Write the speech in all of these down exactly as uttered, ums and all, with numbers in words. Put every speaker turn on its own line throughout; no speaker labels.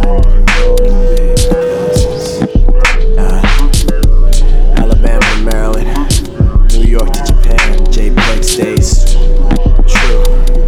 Uh, Alabama to Maryland, New York to Japan, JPEG stays true.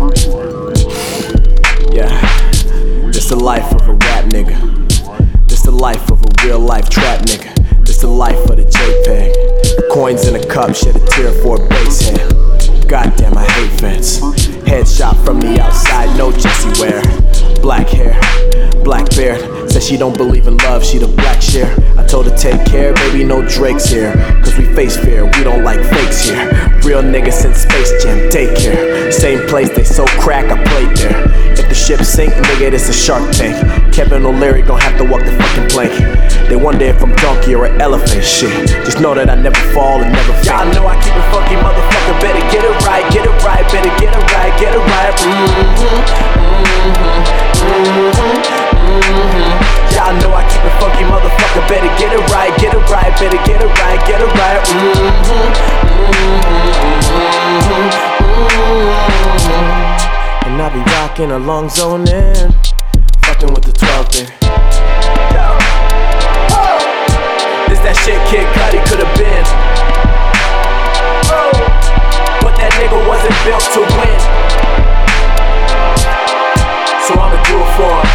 Yeah, this the life of a rap nigga. This the life of a real life trap nigga. This the life of the JPEG. Coins in a cup, shed a tear for a bass head. Goddamn, I hate feds. Headshot from the outside, no Jessie Ware. Black hair, black beard. Said she don't believe in love, she the black share. I told her take care, baby, no Drake's here. Cause we face fear, we don't like fakes here. Real niggas since Space Jam, daycare. Same place, they so crack, I played there. If the ship sink, nigga, this a Shark Tank. Kevin O'Leary gon' have to walk the fucking plank. They wonder if I'm donkey or an elephant, shit. Just know that I never fall and never faint. Y'all know I keep it funky, motherfucker, better get it right, get it right, better get it right, get it right. Mm-hmm, mm-hmm, mm-hmm. Y'all know I keep it funky, motherfucker, better get it right, get it right, better get it right, get it right. Mm-hmm, mm-hmm, mm-hmm. And I be rocking a long zone in, fucking with the twelve thing. This that shit Kid Cudi could've been, but that nigga wasn't built to win. So I'ma do it for him.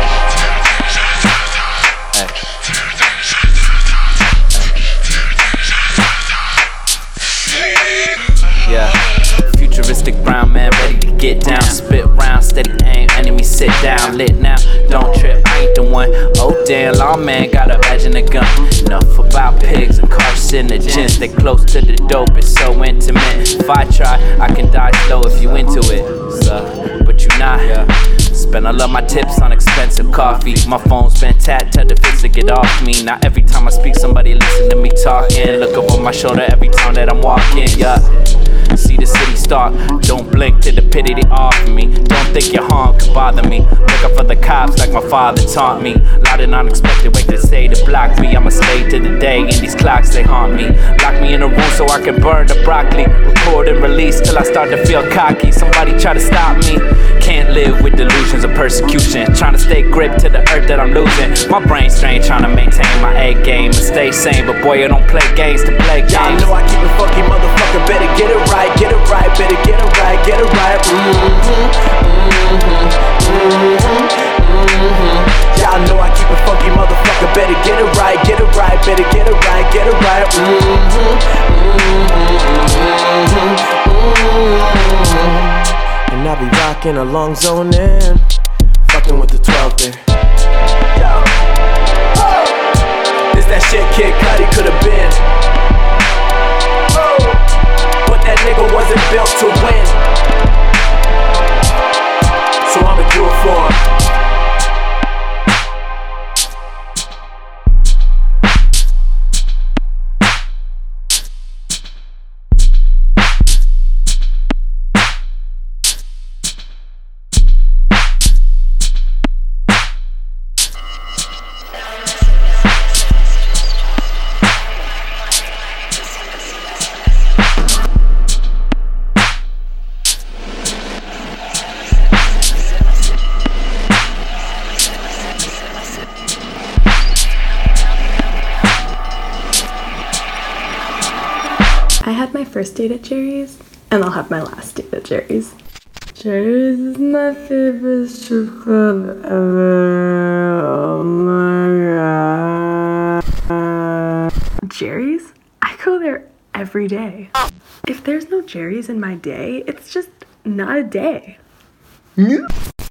Yeah, futuristic brown man ready to get down. Spit round, steady aim, enemy sit down. Lit now, don't trip, I ain't the one. Oh damn, lawman got a badge and a gun. Enough about pigs and carcinogens. They close to the dope, it's so intimate. If I try, I can die slow if you into it, so, but you not. Spend all of my tips on expensive coffee. My phone's been tapped, tell the fix to get off me. Now every time I speak, somebody listen to me talking. Look over my shoulder every time that I'm walking, yeah. See the city start, don't blink to the pity they offer me. Don't think your harm could bother me. Look out for the cops like my father taught me. Loud and unexpected way to say to block me. I'm a slave to the day and these clocks they haunt me. Lock me in a room so I can burn the broccoli. Record and release till I start to feel cocky. Somebody try to stop me. Can't live with delusions of persecution. Trying to stay gripped to the earth that I'm losing. My brain strained trying to maintain my A game and stay sane. But boy, I don't play games to play games.
Y'all know I keep it funky, motherfucker, better get it right. Get it right, better get it right, get it right. Mm-hmm, mm-hmm, mm-hmm, mm-hmm. Y'all know I keep it funky, motherfucker, better get it right, get it right, better get it right, get it right. Mm-hmm, mm-hmm, mm-hmm. And I be rocking a long zone in, fucking with the twelve thing. This that shit Kid Cudi could've been, that nigga wasn't built to win. So I'ma do it for him.
I had my first date at Jerry's, and I'll have my last date at Jerry's. Jerry's is my favorite strip club ever. Oh my god. Jerry's? I go there every day. If there's no Jerry's in my day, it's just not a day.
Yeah.